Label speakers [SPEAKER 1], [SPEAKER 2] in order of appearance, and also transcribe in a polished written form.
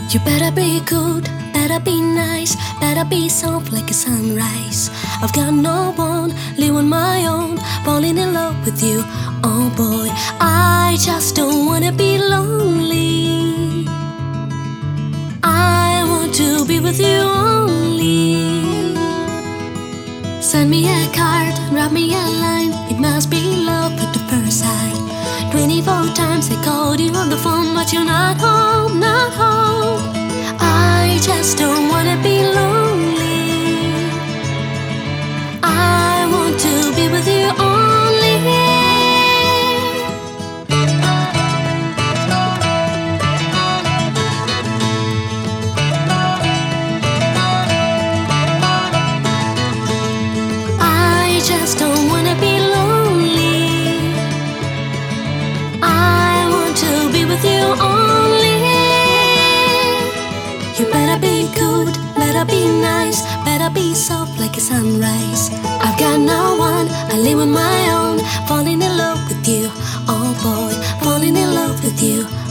[SPEAKER 1] You better be good, better be nice, better be soft like a sunrise. I've got no one, live on my own, falling in love with you. Oh boy, I just don't wanna be lonely. I want to be with you only. Send me a card, drop me a line. It must be love at the first sight. 24 times I called you on the phone, but you're not home, not home. I just don't wanna be lonely. I want to be with you only. I just don't wanna be lonely. I want to be with you only. You better be good, better be nice, better be soft like a sunrise. I've got no one, I live on my own, falling in love with you. Oh boy, falling in love with you.